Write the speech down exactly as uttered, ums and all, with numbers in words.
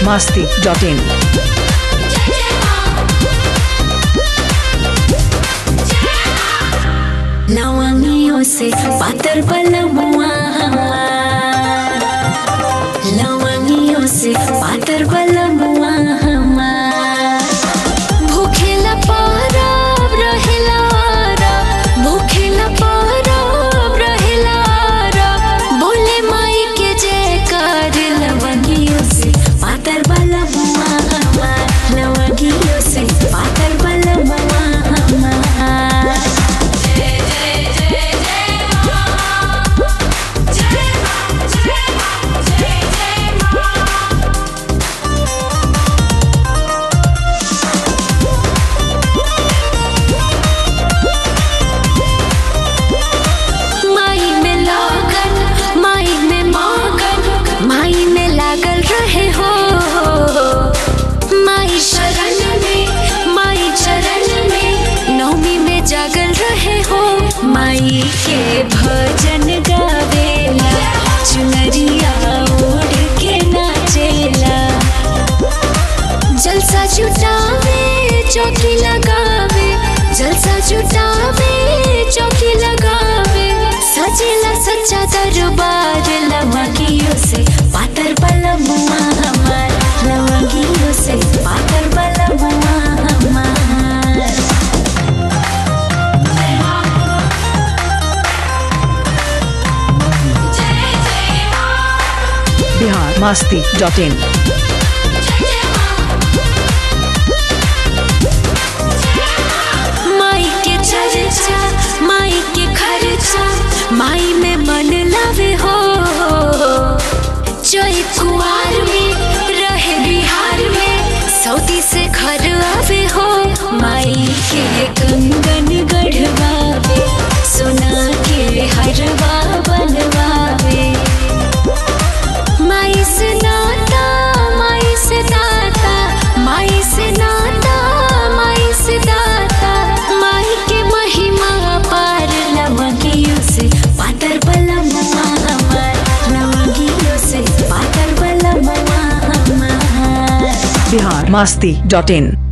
masti dot in. लवंगियों से पातर बलमुआ हमार, लवंगियों से पातर बलमुआ हमार। भूखेला पारब रहेला आरब, भूखेला पारब रहेला आरब। बोले माई के जयकार लवंगियों से पातर बलमुआ हमार, लवंगियों से पातर बलमुआ हमार। जागल रहे हो माई के भजन गावेला, चुनरिया ओढ़ के नाचेला। जलसा जुटावे चौकी लगावे, जलसा जुटावे चौकी लगावे। सजेला सच्चा दरबार लवंगियों से पातर बलमुआ हमार, लवंगियों से पातर बलमुआ हमार। Bihar masti dot in. माई के चर्चा माई के खर्चा माई में मन लावे हो। चोई कुआर में रहे बिहार में सऊदी से घर आवे हो। माई के कंगन गढ़वावे, सोना के हरवा बनवावे। माई से नाता माई से दाता, माई से नाता माई से दाता। माई के महिमा पार लवंगियों से पातर बलमुआ हमार, लवंगियों से पातर बलमुआ हमार। Bihar masti dot in.